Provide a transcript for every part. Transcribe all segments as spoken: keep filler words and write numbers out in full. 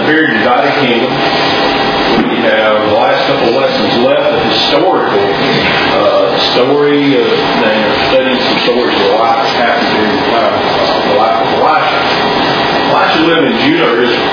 very divided kingdom. We have the last couple of lessons left, the historical uh, story of uh, studying some stories of life that happened during the time of the life of Elisha. Elisha lived in Judah or Israel.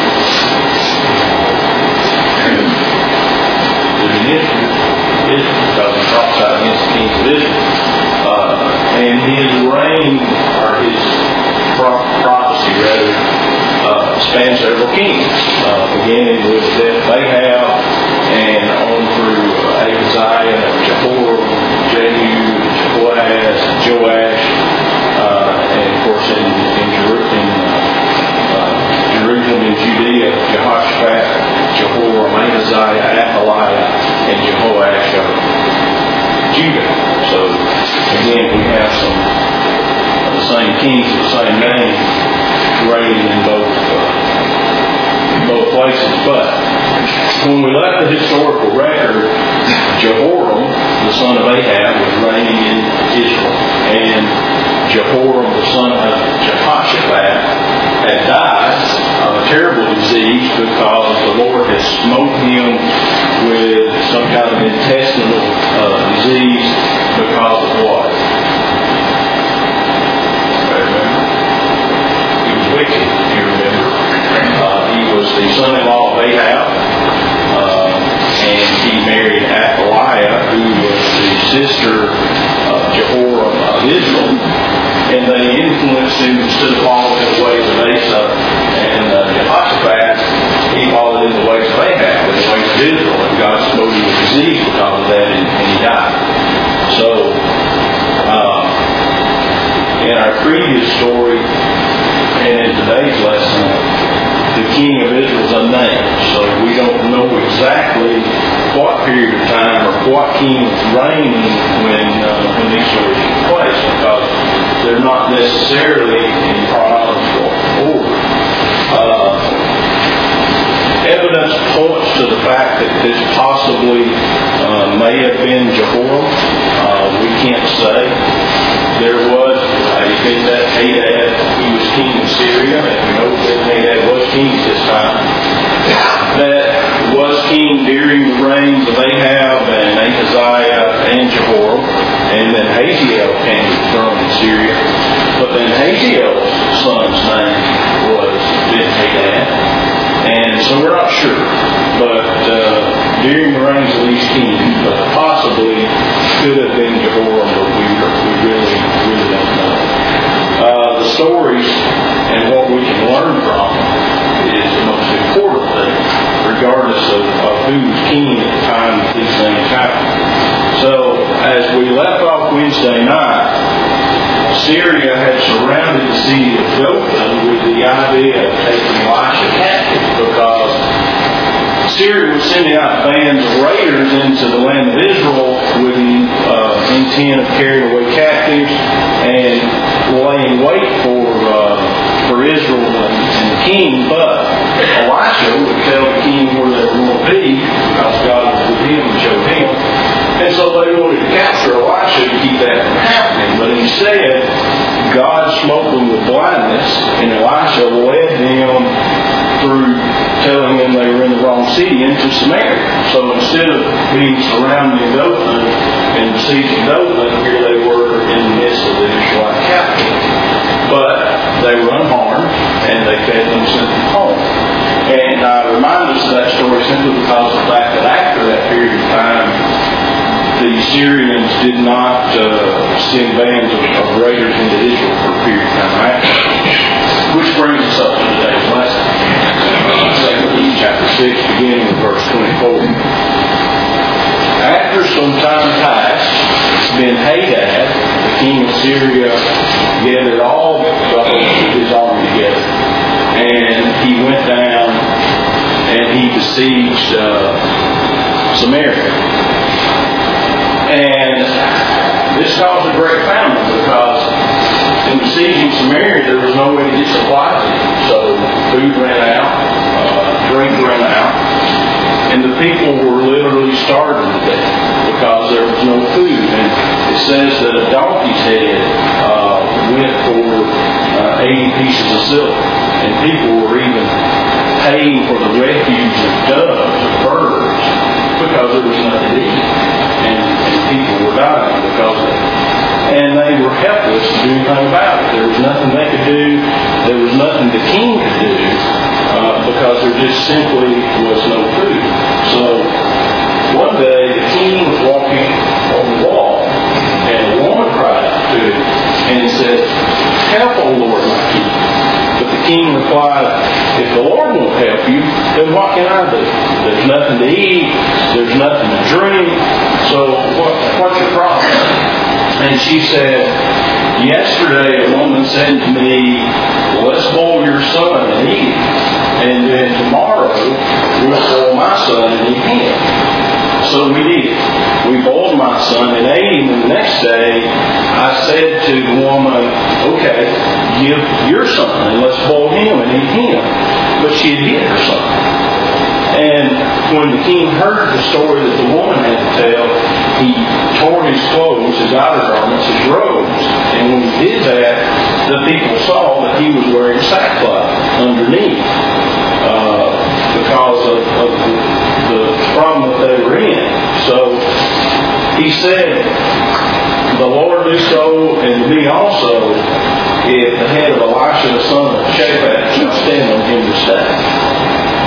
There's an issue with Israel because he prophesied against the kings of Israel. Uh, and his reign, or his prophecy rather, uh, spans several kings, uh, beginning with the death of Ahab and on through uh, Ahaziah, Jehoram, Jehu, Jehoahaz, Joash, uh, and of course in, in, Jeru- in uh, uh, Jerusalem and Judea, Jehoshaphat, Jehoram, Ahaziah, Athaliah, and Jehoash of Judah. So again, we have some of the same kings of the same name reigning in both uh, both places. But when we left the historical record, Jehoram, the son of Ahab, was reigning in Israel, and Jehoram, the son of Jehoshaphat, had died of a terrible disease because the Lord had smote him with some kind of intestinal uh, disease because of what? Wicked, if you remember. Uh, he was the son-in-law of Ahab, uh, and he married Athaliah, who was the sister of Jehoram of Israel, and they influenced him instead of following in the ways of Asa and uh, Jehoshaphat. He followed in the ways of Ahab, in the ways of Israel, and God smote him with disease because of that, and, and he died. So, uh, in our previous story, and in today's lesson, the king of Israel is unnamed. So we don't know exactly what period of time or what king was reigning when, uh, when these stories took place, because they're not necessarily in chronological order. Uh, evidence points to the fact that this possibly uh, may have been Jehoram. Uh, we can't say. There was a Ben-Hadad, he was king of Syria, and we know that Ben-Hadad was king at this time. That was king during the reigns of Ahab and Ahaziah and Jehoram, and then Hazael came to the throne in Syria. But then Hazael's son's name was Ben-Hadad, and so we're not sure. But uh, during the reigns of these kings, but possibly could have been Jehoram, but we, we really, really don't know. Uh, the stories and what we can learn from is the most important thing, regardless of, of who was king at the time that these things happened. So, as we left off Wednesday night, Syria had surrounded the city of Dothan with the idea of taking Elisha captive, because Syria was sending out bands of raiders into the land of Israel with the uh, intent of carrying away captives and laying wait for uh, for Israel and, and the king. But Elisha would tell the king where they were going to be, because God was with him and showed him. And so they wanted to capture Elisha to keep that from happening. But instead, God smote them with blindness, and Elisha led them through telling them they were in the wrong city into Samaria. So instead of being surrounding Dothan and besieging Dothan, here they were in the midst of the Israelite capital. But they were unharmed, and they fed them and sent them home. And I remind us of that story simply because of the fact that after that period of time, the Syrians did not uh, send bands of, of raiders into Israel for a period of time after. Which brings us up to today's lesson. Second Kings chapter six, beginning with verse twenty-four. After some time passed, Ben-Hadad, the king of Syria, gathered all the hosts of his army together, and he went down and he besieged uh, Samaria. And this caused a great famine, because in besieging Samaria there was no way to get supplies in. So food ran out, uh, drink ran out, and the people were literally starving to death because there was no food. And it says that a donkey's head uh, went for uh, eighty pieces of silver, and people were even paying for the refuge of doves, of birds, because there was nothing to eat. And, and people were dying because of it. And they were helpless to do anything about it. There was nothing they could do. There was nothing the king could do uh, because there just simply was no food. So one day the king was walking on the wall, and a woman cried out to him and said, "Help, O Lord, my king." But the king replied, "If the Lord won't help you, then what can I do? There's nothing to eat. There's nothing to drink. So what, what's your problem?" And she said, "Yesterday a woman said to me, well, let's boil your son and eat him. And then tomorrow we'll boil my son and eat him." So we did. We boiled my son and ate him. And the next day I said to the woman, "Okay, give your son and let's boil him and eat him." But she had hid her son. And when the king heard the story that the woman had to tell, he tore his clothes, his outer garments, his robes. And when he did that, the people saw that he was wearing sackcloth underneath uh, because of, of the, the problem that they were in. So he said, "The Lord do so, and to me also, if the head of Elisha the son of Shaphat shall stand on him this day."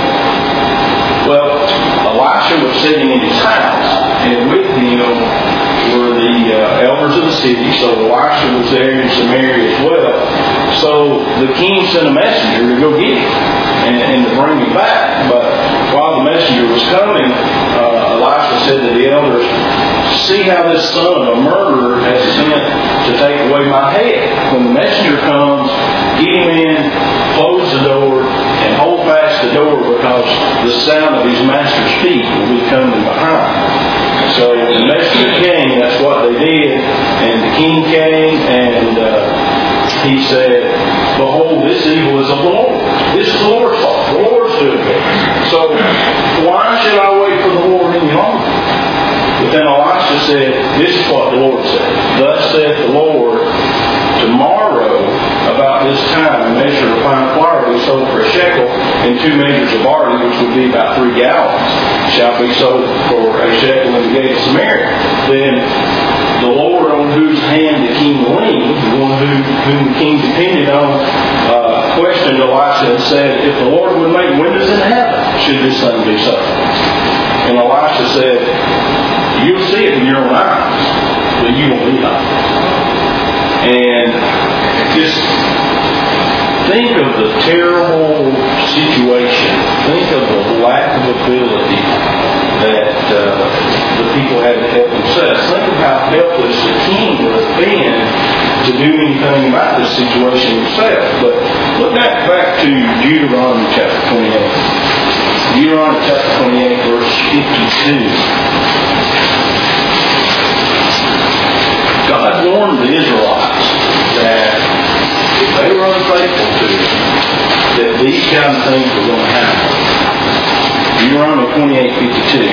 Well, Elisha was sitting in his house, and with him were the uh, elders of the city, so Elisha was there in Samaria as well. So the king sent a messenger to go get him and, and to bring him back. But while the messenger was coming, uh, Elisha said to the elders, "See how this son of a murderer has sent to take away my head. When the messenger comes, get him in, close the door, and hold fast the door, because the sound of his master's feet will be coming behind." So when the messenger came, that's what they did. And the king came, and uh, he said, "Behold, this evil is of the Lord. This is the Lord's fault. The Lord's doing it. So why should I wait for the Lord any longer?" But then Elisha said, "This is what the Lord said. Thus saith the Lord, tomorrow about this time a measure of fine flour will be sold for a shekel, and two measures of barley, which would be about three gallons, shall be sold for a shekel in the gate of Samaria." Then the Lord on whose hand the king leaned, the one who, whom the king depended on, uh, questioned Elisha and said, "If the Lord would make windows in heaven, should this thing be so?" And Elisha said, "You'll see it with your own eyes, but you won't eat of it." And just think of the terrible situation. Think of the lack of ability that uh, the people had to help themselves. Think of how helpless the king would have been to do anything about this situation himself. But look back, back to Deuteronomy chapter twenty-eight. Deuteronomy chapter twenty-eight, verse fifty-two. God warned the Israelites that if they were unfaithful to Him, that these kind of things were going to happen. Deuteronomy twenty-eight fifty-two.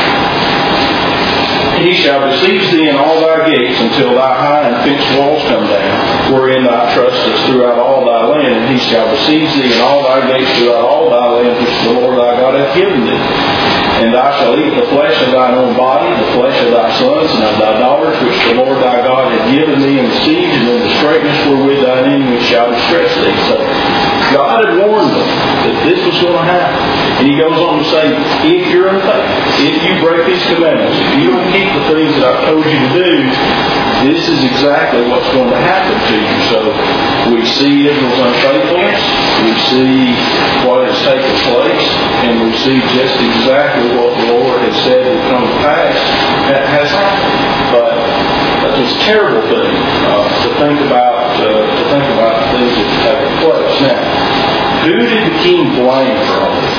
"He shall besiege thee in all thy gates until thy high and fenced walls come down, wherein thou trustest throughout all thy land. And he shall besiege thee in all thy gates throughout all thy land, which the Lord thy God hath given thee. And thou shalt eat the flesh of thine own body, the flesh of thy sons and of thy daughters, which the Lord thy God hath given thee in the siege, and in the straitness wherewith thine enemies shall distress thee." So God had warned them that this was going to happen. And He goes on to say, if you're unfaithful, if you break these commandments, if you don't keep the things that I've told you to do, this is exactly what's going to happen to you. So we see Israel's unfaithfulness, we see what has taken place, and we see just exactly what the Lord has said will come to pass that has happened. But that's a terrible thing uh, to think about. Uh, to think about the things that have taken place. Now, who did the king blame for all this?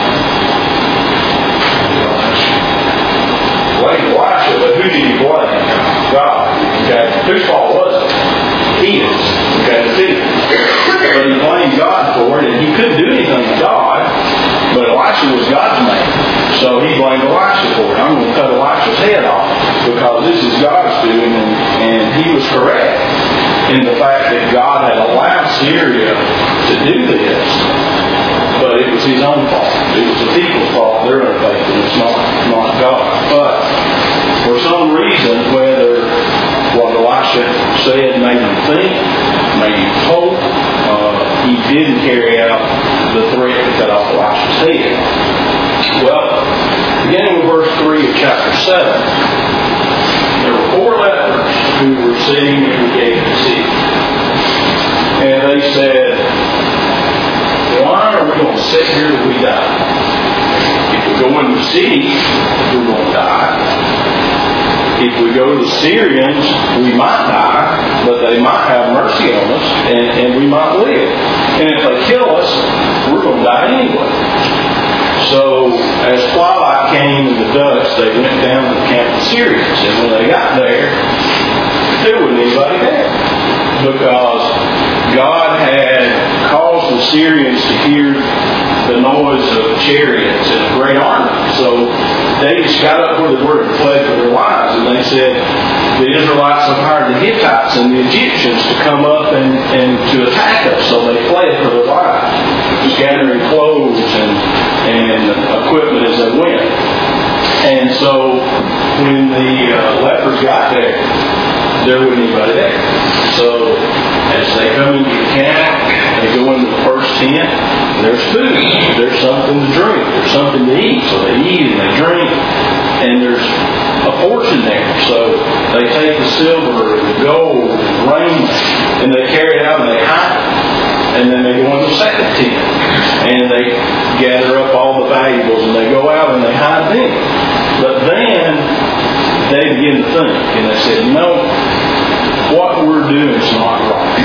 Blame Elisha, but who did he blame? God. Okay, whose fault was it? His. Okay, it's his. But he blamed God for it, and he couldn't do anything to God. But Elisha was God's man. So he blamed Elisha for it. I'm going to cut Elisha's head off because this is God's doing, and, and he was correct in the fact that God had allowed Syria to do this. But it was was his own fault. It was the people's fault. Their unfaithfulness, not, not God. But for some reason, whether what Elisha said made him think, made him hope, uh, he didn't carry out the threat to cut off Elisha's head. Well, beginning with verse three of chapter seven, there were four lepers who were sitting at the gate of the city. And they said, why are we going to sit here till we die? If we go in the city, we're going to die. If we go to the Syrians, we might die, but they might have mercy on us, and, and we might live. And if they kill us, we're going to die anyway. So, as twilight came in the dusk, they went down to the camp of the Syrians. And when they got there, there wasn't anybody there. Because God had caused the Syrians to hear the noise of chariots and a great army. So they just got up where they were and fled for their lives. And they said the Israelites have hired the Hittites and the Egyptians to come up and, and to attack us. So they fled for their lives, gathering clothes and, and equipment as they went. And so when the uh, lepers got there, there wasn't anybody there. So as they come into the camp, they go into the first tent, and there's food. There's something to drink. There's something to eat. So they eat and they drink. And there's a portion there. So they take the silver and the gold and the raiment, and they carry it out and they hide it. And then they go into the second tent, and they gather up all the valuables, and they go out and they hide them. But then they begin to think, and they said, no, what we're doing is not right.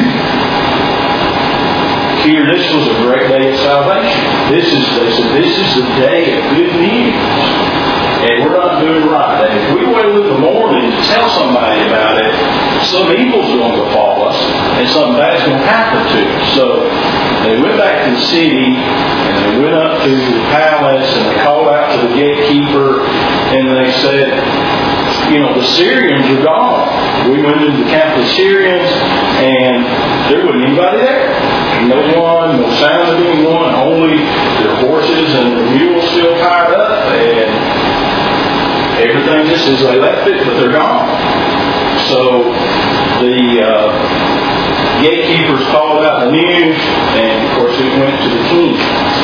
Here, this was a great day of salvation. This is, they said, this is the day of good news. And we're not doing right. And if we wait in the morning to tell somebody about it, some evil's going to befall us, and something bad's going to happen to us. So they went back to the city, and they went up to the palace, and they called out to the gatekeeper, and they said, you know, the Syrians are gone. We went into the camp of the Syrians, and there wasn't anybody there. No one, no sound of anyone, only their horses and their mules still tied up, and everything just as they left it, but they're gone. So the uh, gatekeepers called out the news, and of course it went to the king.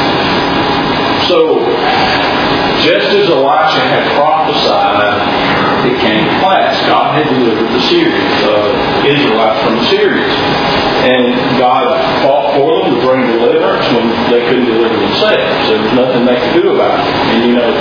So just as Elisha had prophesied, it came to pass. God had delivered the Syrians, uh, Israelites from the Syrians. And God fought for them to bring deliverance when they couldn't deliver themselves. There was nothing they could do about it. And you know,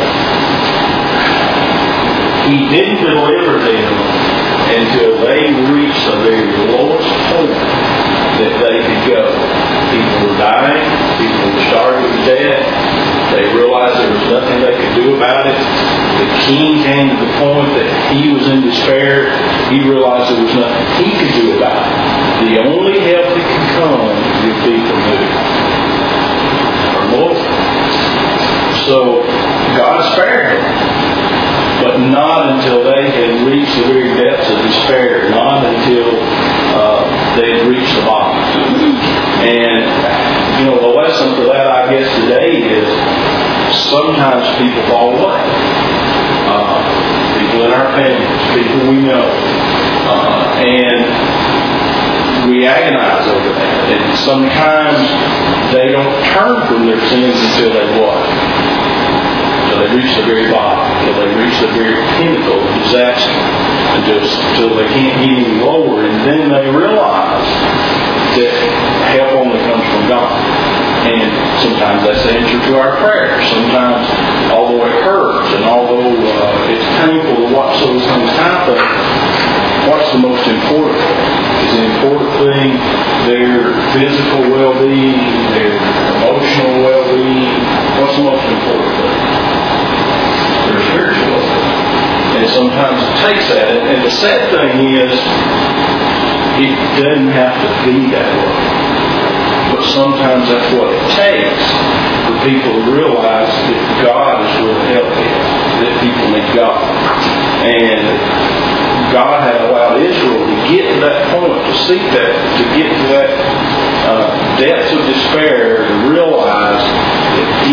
He didn't deliver them until they reached the very lowest point that they could go. People were dying. People were starving to death. They realized there was nothing they could do about it. The king came to the point that he was in despair. He realized there was nothing he could do about it. The only help that could come would be from who? From the Lord. So God spared them. But not until they had reached the very depths of despair. Not until uh, they had reached the bottom. And, you know, the lesson for that, I guess, today is sometimes people fall away. Uh, people in our families, people we know. Uh, and we agonize over that. And sometimes they don't turn from their sins until they what? Until they reach the very bottom. Until they reach the very pinnacle of disaster. Until, until they can't get any lower. And then they realize that help only comes from God. And sometimes that's the answer to our prayers. Sometimes, although it hurts and although uh, it's painful to watch those things happen, what's the most important thing? Is the important thing their physical well-being, their emotional well-being? What's the most important thing? Their spiritual well-being. And sometimes it takes that. And the sad thing is, it doesn't have to be that way. But sometimes that's what it takes for people to realize that God is really helping, that people need God. And God had allowed Israel to get to that point, to seek that, to get to that uh, depths of despair, and realize that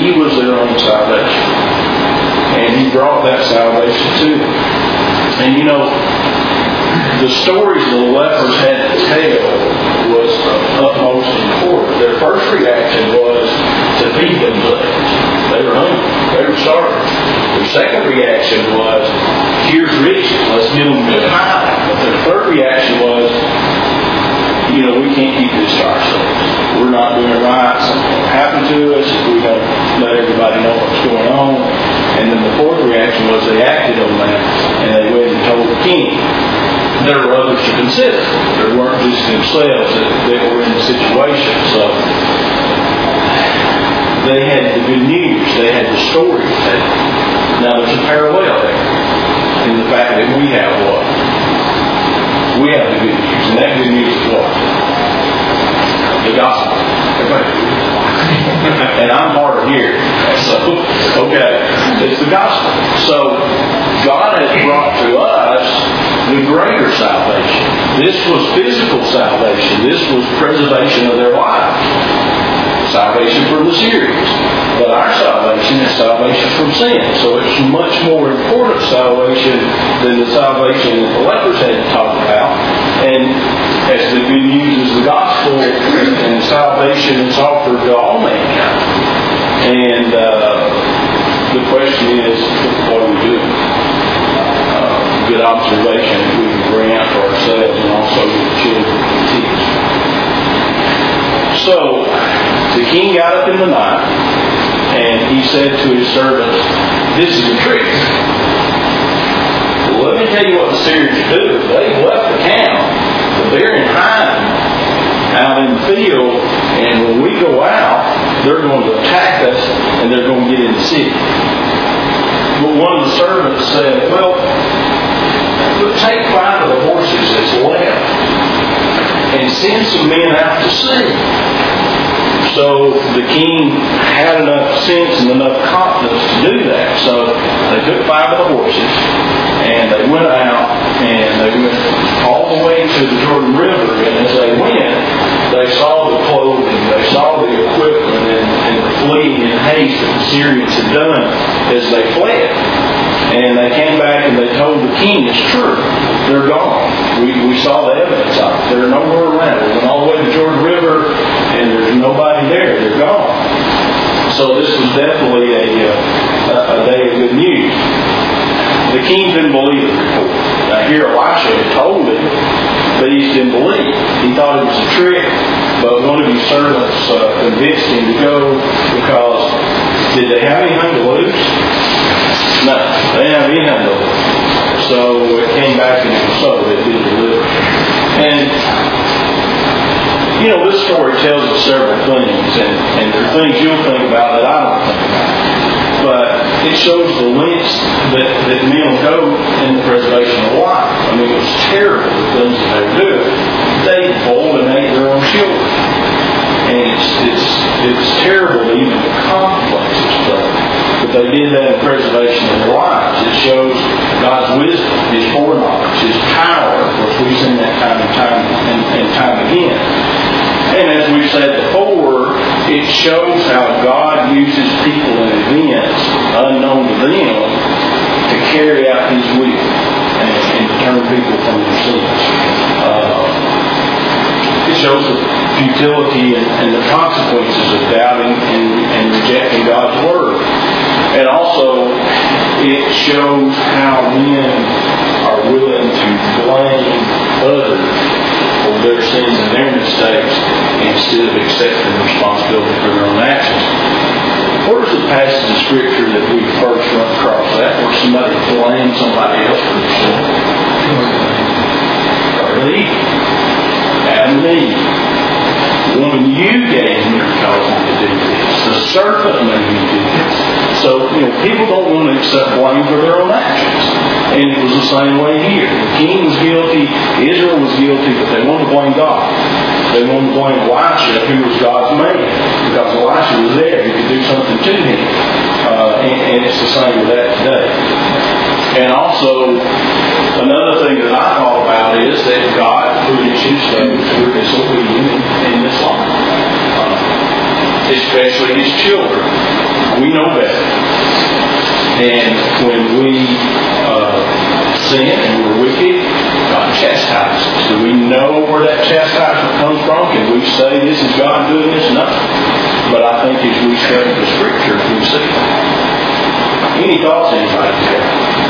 bring salvation. And He brought that salvation to them. And you know, the stories the lepers had to tell was of utmost importance. Their first reaction was to feed themselves. They were hungry. They were starving. Their second reaction was, here's riches. Let's give them good high. But their third reaction was, you know, we can't keep this to ourselves. We're not doing it right. Something will happen to us if we don't let everybody know what's going on. And then the fourth reaction was they acted on that and they went and told the king. There were others to consider. There weren't just themselves that, that were in the situation. So they had the good news. They had the story to tell. Now there's a parallel there in the fact that we have what? We have the good news. And that good news is what? The gospel. And I'm hard of hearing. So, okay. It's the gospel. So God has brought to us the greater salvation. This was physical salvation. This was preservation of their lives. Salvation from the Syrians. But our salvation is salvation from sin. So it's much more important salvation than the salvation that the lepers had to talk about. And as the good news is the gospel, and salvation is offered to all mankind. And uh, the question is, what do we do? Uh, good observation that we can bring out for ourselves and also to the children to teach. So, the king got up in the night and he said to his servants, this is a trick. Well, let me tell you what the Syrians do. They've left the town, but they're in hiding out in the field, and when we go out, they're going to attack us and they're going to get in the city. But one of the servants said, well, take five of the horses that's left and send some men out to see. So the king had enough sense and enough confidence to do that. So they took five of the horses and they went out and they went all the way to the Jordan River. And as they went, they saw the clothing, they saw the equipment and, and the fleeing in haste that the Syrians had done as they fled. And they came back and they told the king, it's true, they're gone. We, we saw the evidence of it. They're nowhere around. We went all the way to the Jordan River and there's nobody there. They're gone. So this was definitely a, a, a day of good news. The king didn't believe the report. Now here Elisha had told him, but he didn't believe. He thought it was a trick, but one of his servants uh, convinced him to go because did they have anything to lose? No, they didn't have anything to lose. So it came back and it was so they did deliver. And you know, this story tells us several things, and, and there are things you'll think about that I don't think about. But it shows the lengths that, that men will go in the preservation of life. I mean, it was terrible, the things that they were doing. They boiled and ate their own children. And it's, it's, it's terrible even the complexes stuff. But they did that in preservation of their lives. It shows God's wisdom, His foreknowledge, His power, which we've seen that time and time and, and time again. And as we've said before, it shows how God uses people and events unknown to them to carry out His will and, and to turn people from their sins. Uh, it shows the futility and, and the consequences of doubting and, and rejecting God's Word. And also, it shows how men are willing to blame others for their sins and their mistakes instead of accepting responsibility for their own actions. Where's the passage of Scripture that we first run across that where somebody blames somebody else for their sin? Eve. Adam and Eve. Woman, you gave me or caused me to do this. The serpent made me do this. So, you know, people don't want to accept blame for their own actions. And it was the same way here. The king was guilty, Israel was guilty, but they wanted to blame God. They wanted to blame Elisha, who was God's man, because Elisha was there. He could do something to him. Uh, and, and it's the same with that today. And also, another thing that I thought about is that God punishes those who are disobedient in this life, uh, especially His children. we know better. And when we uh, sin and we're wicked, God chastises us. Do we know where that chastisement comes from? Can we say this is God doing this? No. But I think as we study the Scriptures, we see that. Any thoughts anybody have?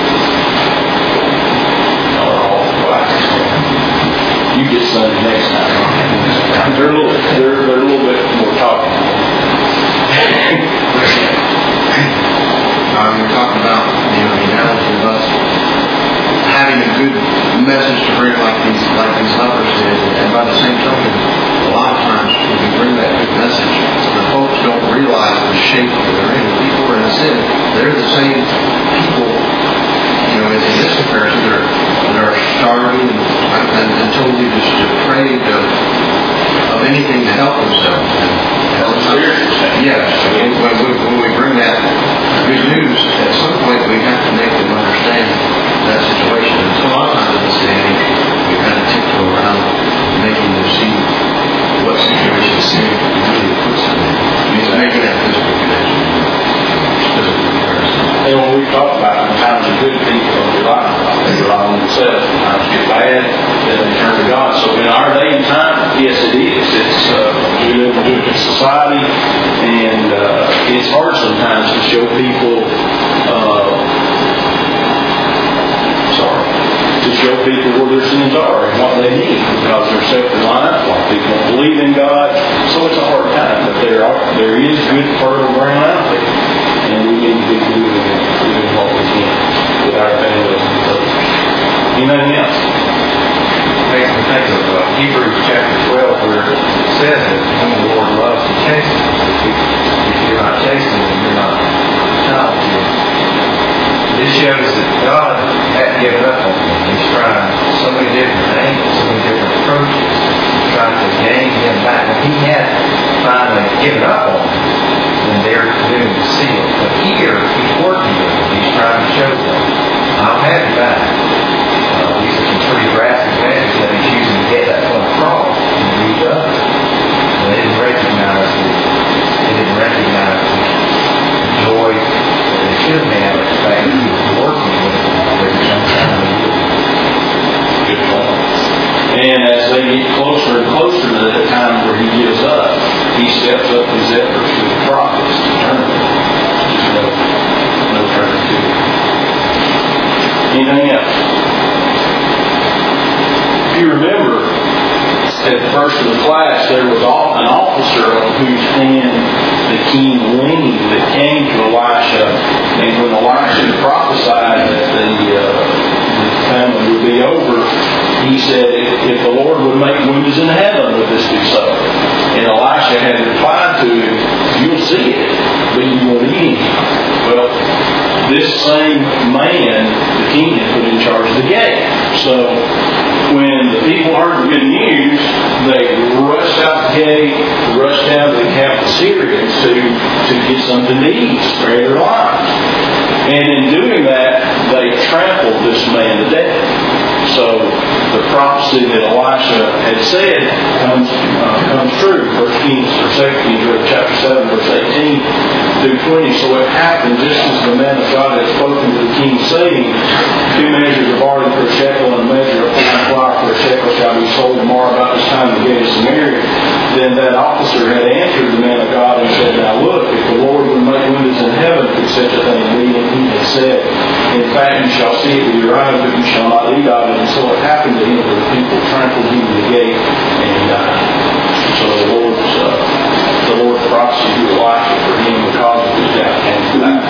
You get Sunday next time. They're a little, they're, they're a little bit more talking. Um, we're talking about, you know, the analogy of us having a good message to bring, like these, like these lepers did, and by the same token, a lot of times when we bring that good message, the folks don't realize the shape that they're in. The people are in sin. They're the same people, you know, in this comparison, they're, they're starving and, and, and totally just depraved of, of anything to help themselves. And, yes, when, when, we, when we bring that good news, at some point we have to make them understand that situation. And so a lot of times in this day and age, we kind of tiptoe around making them see what situation sin really puts them in. I mean, it's making that physical connection. Physical comparison. And when we talk about sometimes the good people of their life, they rely on themselves. Sometimes get bad, then they turn to God. So in our day and time, yes, it is. It's uh, we live in a different society, and uh, it's hard sometimes to show people. Uh, sorry, to show people where their sins are and what they need, because they're self-reliant. A lot of people don't believe in God, so it's a hard time. But there are there is good fertile ground out there, and we need to be doing doing what we can with our families and others. Anything else? Makes me think of uh, Hebrews chapter twelve, where it says that whom the Lord loves, He chastens. If, if you're not chastened, then you're not a child of His. This shows that God hadn't given up on him. He's trying so many different angles, so many different approaches, trying to gain him back. If he had finally given up on him, then they're doing the seal. But here, He's working with them. He's trying to show them, I'll have you back. Uh, these are some pretty graphic measures that He's using to get that point across and reach up. They didn't recognize it. They didn't recognize the joy that they should have at the fact that He was working with them every time they did. Good point. And as they get closer and closer to that time where He gives up, He steps up His efforts with the prophets to turn them. There's no, no turning to it. Anything else? If you remember, at the first of the class, there was an officer on whose hand the king leaned that came to Elisha. And when Elisha prophesied that the, uh, the famine would be over, he said, if, if the Lord would make windows in heaven, would this be so? And Elisha had replied to him, you'll see it, but you won't eat anything. Well, this same man, the king, had put in charge of the gate. So when the people heard the good news, they rushed out the gate, rushed down to the camp of Syrians to, to get something to eat, spare their lives. And in doing that, they trampled this man to death. So the prophecy that Elisha had said comes uh, comes true. First Kings or Second Kings, chapter seven, verse eighteen through twenty. So it happened just as the man of God had spoken to the king, saying, two measures of barley for a shekel and a measure of fine flour for a shekel shall be sold tomorrow about this time in the gate of Samaria. Then that officer had answered the man of God and said, now look, if the Lord would make windows in heaven, could such a thing be? And he had said, in fact, you shall see it with your eyes, but you shall not eat of it. And so it happened to him that the people trampled him to the gate, and he died. So the Lord's uh, the Lord's prophecy to Elisha for him because of his death came to pass.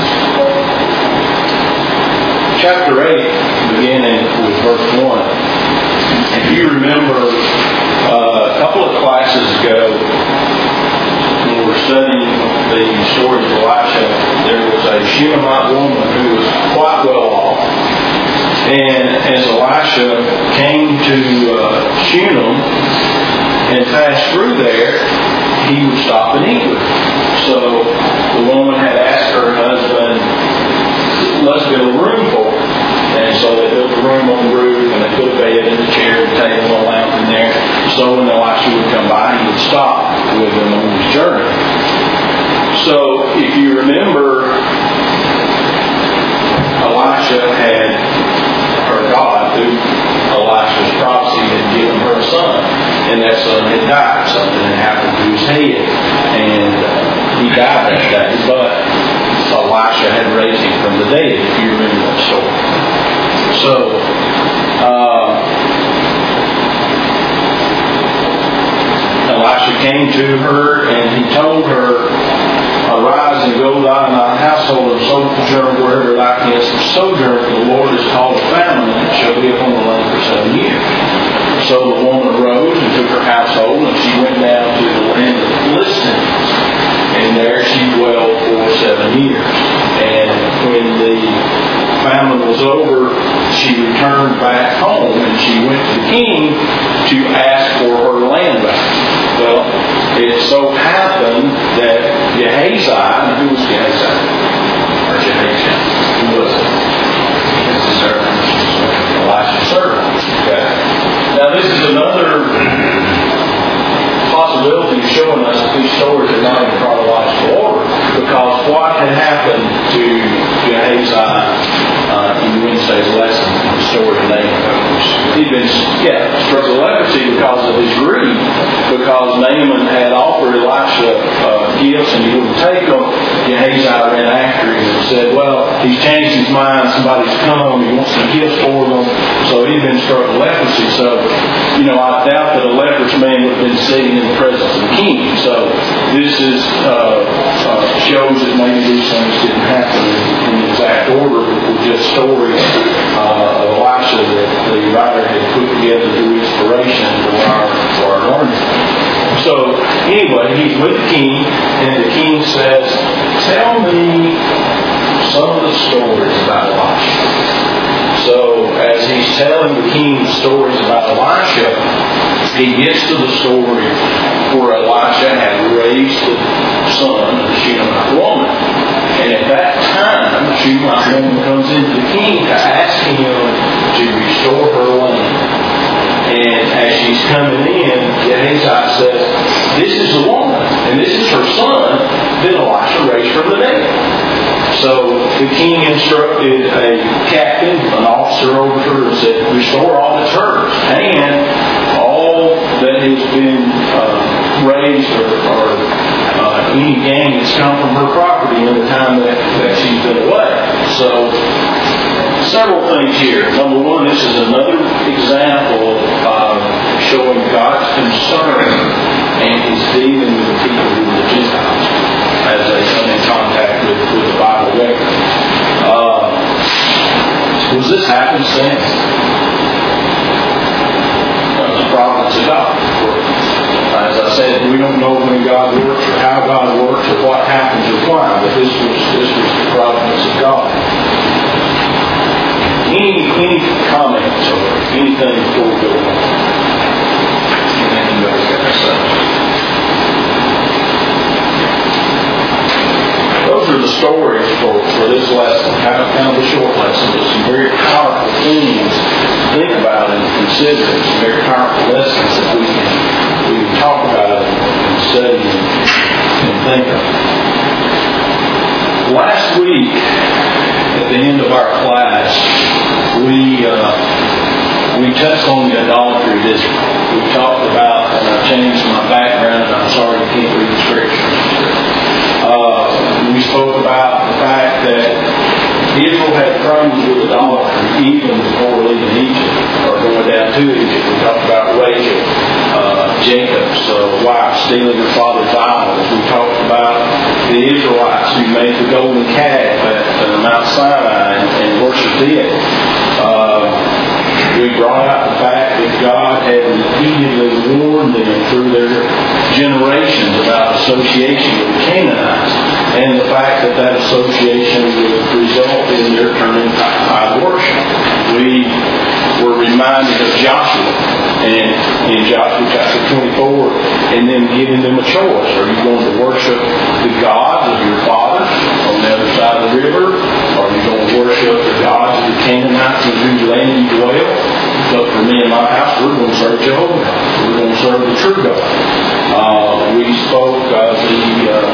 Chapter eight, beginning with verse one. If you remember, uh, a couple of classes ago, when we were studying the story of Elisha, there was a Shunammite woman who was quite well off. And as Elisha came to uh, Shunem and passed through there, he would stop and eat with her. So the woman had asked her husband, let's build a room for her. And so they built a room on the roof, and they put a bed and a chair and a table and a lamp in there. So when Elisha would come by, he would stop with him on his journey. So if you remember, Elisha had, or God, through Elisha's prophecy, had given her a son, and that son had died. Something had happened to his head, and uh, he died that day. But Elisha had raised him from the dead, if you remember that story. So, uh, Elisha came to her, and he told her, "Arise and go thou and thy household and sojourn wherever thou canst sojourn, for the Lord has called a famine, and it shall be upon the land for seven years." So the woman arose and took her household, and she went down to the land of the Philistines, and there she dwelled for seven years. And when the famine was over, she returned back home, and she went to the king to ask for her land back. Well, it so happened that Gehazi, and who was Gehazi? Or Gehazi? Who was it? It's the servant. Elisha's servant. Okay. Now this is another possibility of showing us that these stories are not in chronological order, because what had happened to Gehazi uh, in Wednesday's lesson, the story of Naaman. He'd been, yeah, struck with leprosy because of his greed, because Naaman had offered Elisha uh, gifts and he wouldn't take them. Gehazi ran after him and said, well, he's changed his mind, somebody's come, he wants some gifts for them. So he'd been struck with leprosy. So, you know, I doubt that a leprous man would have been sitting in the presence of the king. So this is uh, uh, shows that maybe these things didn't happen in, in the exact order, but were just stories uh, of Elisha that the writer had put together through inspiration for our, for our learning. So anyway, he's with the king, and the king says, "Tell me some of the stories about Elisha." So as he's telling the king the stories about Elisha, he gets to the story where Elisha had raised the son of the Shunammite woman. And at that time, the Shunammite woman comes into the king to ask him to restore her land. And as she's coming in, Gehazi says, "This is the woman, and this is her son that Elisha raised from the dead." So the king instructed a captain, an officer over her, and said, "Restore all that's hers, and all that has been uh, raised or, or uh, any gain that's come from her property in the time that, that she's been away." So several things here. Number one, this is another example of showing God's concern and His dealing with the people who are the Gentiles as they come in contact with, with the Bible record. Uh, was this happenstance? That was the providence of God. As I said, we don't know when God works or how God works or what happens or why, but this was this was the providence of God. Any any comments or anything before we go on? Anything you guys got to say? Those are the stories for, for this lesson. Kind of, kind of a short lesson, but some very powerful things to think about and consider. Some very powerful lessons that we can we can talk about and study and, and think of. Last week, at the end of our class, we uh, we touched on the idolatry of Israel. We talked about, and I changed my background, and I'm sorry you can't read the scriptures. Uh, we spoke about the fact that Israel had problems with idolatry even before leaving Egypt, or going down to Egypt. We talked about Rachel, uh, Jacob's uh, wife, stealing her father's idols. We talked about the Israelites who made the golden calf at uh, Mount Sinai and, and worshipped it. Uh, we brought out the fact that God had repeatedly warned them through their generations about association with the Canaanites, and the fact that that association would result in their turning to idol worship. We were reminded of Joshua, and in Joshua chapter twenty-four, and then giving them a choice. Are you going to worship the gods of your fathers on the other side of the river? Or are you going to worship the gods of the Canaanites in whose land you dwell? But for me and my house, we're going to serve Jehovah. We're going to serve the true God. Uh, we spoke of the uh,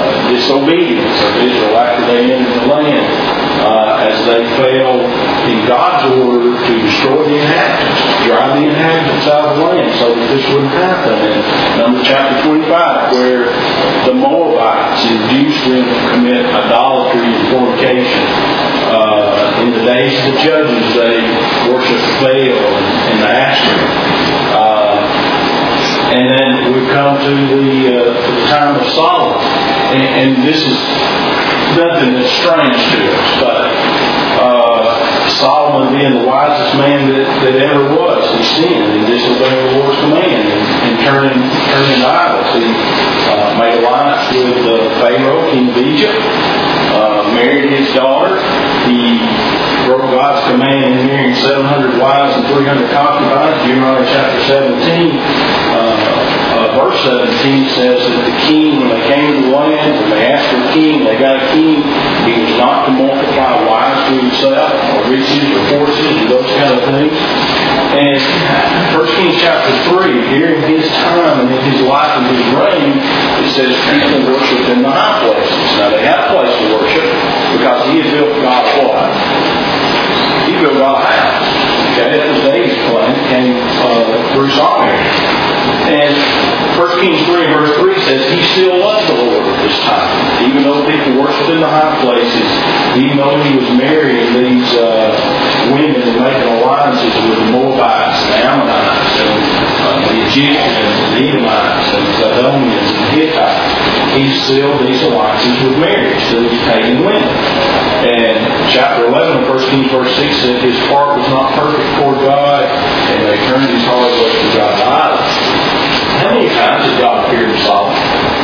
disobedience of Israel after they entered the land, uh, as they fell in God's order to destroy the inhabitants, drive the inhabitants out of the land so that this wouldn't happen. In Numbers chapter twenty-five, where the Moabites induced them to commit idolatry and fornication. Uh, in the days of the judges, they worshipped Baal and the Asherah. Uh, and then we come to the, uh, the time of Solomon. And, and this is nothing that's strange to us, but uh, Solomon, being the wisest man that, that ever was, he sinned and disobeyed the Lord's command and, and turning turning to idols. He uh, made alliance with uh, Pharaoh, king of Egypt, uh, married his daughter. He broke God's command in marrying seven hundred wives and three hundred concubines. Deuteronomy chapter seventeen. Uh, Uh, verse seventeen says that the king, when they came to the land, when they asked for a king, they got a king, he was not to multiply wives to himself, or riches, or horses, and those kind of things. And First Kings chapter three, during his time and in his life and his reign, it says people worshiped in the high places. Now they had a place to worship because he had built God a what? He built God a house. Okay, that was David's plan. It came uh, through Solomon. And First Kings three verse three says he still loved the Lord at this time. Even though people worshipped in the high places, even though he was marrying these uh, women and making alliances with the Moabites and the Ammonites and uh, the Egyptians and the Edomites and the Zidonians and the Hittites, he sealed these alliances with marriage to these pagan women. And chapter eleven of First Kings verse six said his heart was not perfect toward God, and they turned his heart away from God's idols. How many times did God appear to Solomon?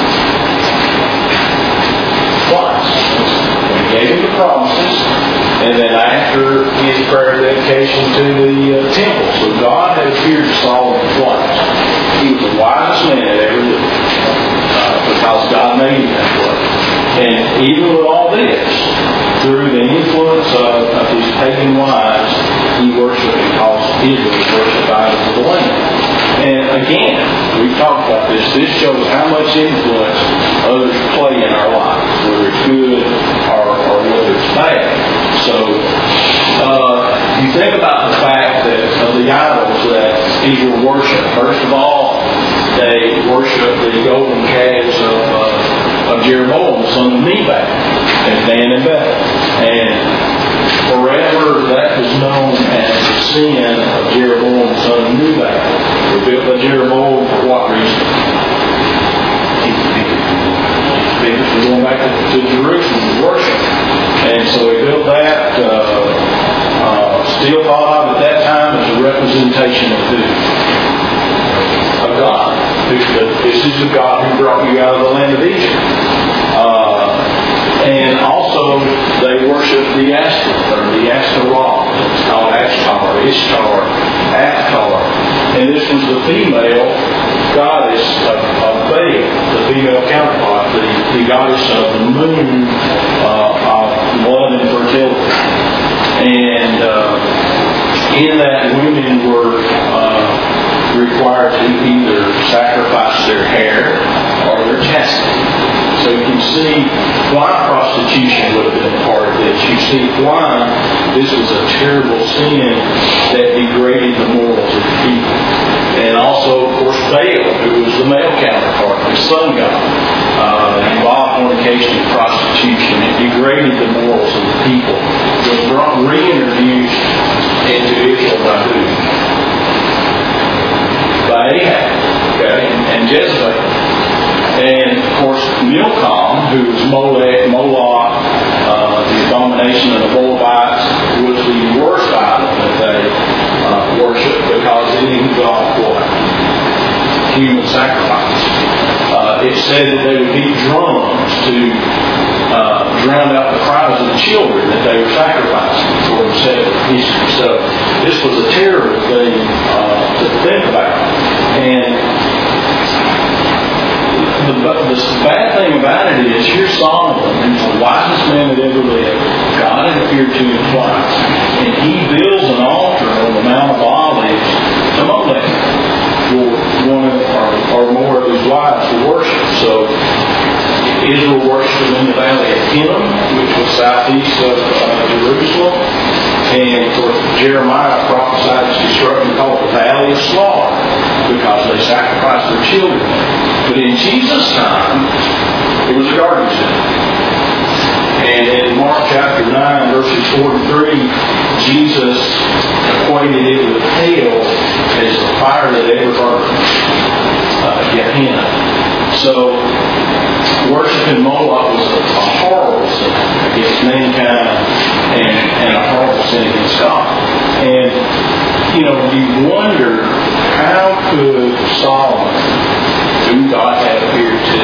Twice. He gave him the promises, and then after his prayer dedication to the uh, temple. So God had appeared to Solomon twice. He was the wisest man that ever lived, uh, because God made him that way. And even with all this, through the influence of, of his pagan wives, he worshipped and caused Israel to worship idols of the land. And again, we've talked about this. This shows how much influence others play in our lives, whether it's good or, or whether it's bad. So, uh, you think about the fact that of the idols that people worship. First of all, they worship the golden calves of, uh, of Jeroboam, the son of Nebat, and Dan and Bethel. And forever that was known as the sin of Jeroboam, the son of Nebat. Were built by Jeroboam for what reason? People were going back to, to Jerusalem to worship. And so he built that, uh, uh, still thought of at that time as a representation of who? Of God. This is the God who brought you out of the land of Egypt. Uh, and also, they worship the Ashtoreth, or the Ashtaroth. It's called Ashtar, Ishtar, Ashtar. And this was the female goddess of, of Baal, the female counterpart, the, the goddess of the moon, uh, of blood and fertility. And uh, in that, women were uh, required to either sacrifice their hair or their chastity. So you can see why prostitution would have been a part of this. You see why this was a terrible sin that degraded the morals of the people. And also, of course, Baal, who was the male counterpart, the sun god, uh, involved fornication and prostitution. It degraded the morals of the people. It was brought, reintroduced into Israel by who? By Ahab, okay, and Jezebel. And, of course, Milcom, who was Molech, Moloch, uh, the abomination of the Moabites, was the worst idol that they uh, worshipped because it involved what? Human sacrifice. Uh, it said that they would beat drums to uh, drown out the cries of the children that they were sacrificing for themselves. So this was a terrible thing uh, to think about. And The, the bad thing about it is, here's Solomon, who's the wisest man that ever lived. God had appeared to him twice. And he builds an altar on the Mount of Olives to Molech for one of, or, or more of his wives to worship. So Israel worshipped the Hinnom, which was southeast of uh, Jerusalem. And of course, Jeremiah prophesied this destruction called the Valley of Slaughter because they sacrificed their children. But in Jesus' time, it was a garden city. And in Mark chapter nine, verses four to three, Jesus equated it with hell as the fire that ever burned, uh, Gehenna. So, worshiping Moloch was a, a horrible sin against mankind and, and a horrible sin against God. And, you know, you wonder, how could Solomon, whom God had appeared to,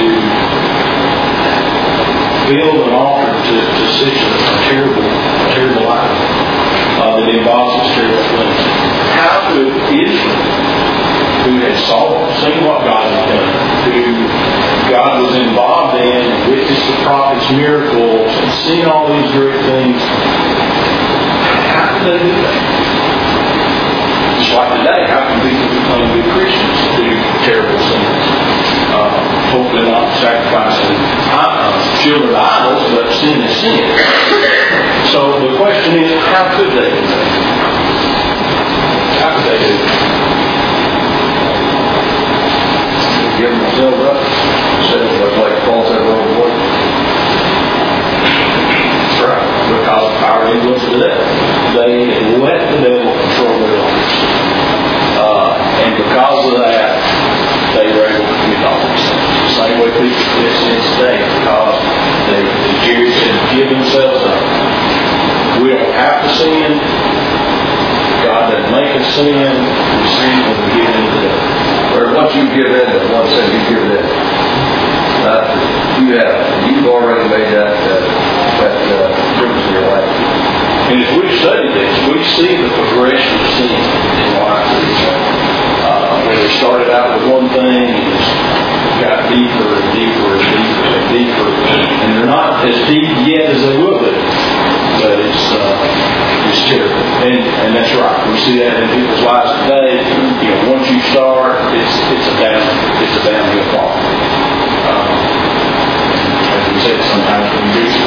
build an altar to, to such a, a terrible, a terrible idol uh, that involves this terrible things? How could Israel, who had saw, seen what God had done, who God was involved in, witnessed the prophet's miracles, and seen all these great things, how could they do that? Just like today, how can people who claim to be Christians do terrible sins? Uh, hopefully not sacrificing uh, children to idols, but sin is sin. So the question is, how could they do that? How could they do that? Give themselves up. Said it was like Paul said, World War. That's right. Because of power and influence of the devil. They let the devil control their lives. Uh, and because of that, they were able to commit all these things. The same way people commit sins today, because they, the Jews had given themselves up. We don't have to sin. God doesn't make us sin. We sin when we give in to the devil. Or once you give in to one sin, you give in. Uh, you have, you've already made that uh, that uh, difference in your life. And as we study this, we see the progression of sin in life. Uh, where they started out with one thing and it's got deeper and deeper and deeper and deeper, and they're not as deep yet as they will be. But it's uh, it's terrible, and and that's right. We see that in people's lives today. You know, once you start, it's it's a down it's a downhill fall. Um, as we said, sometimes when you do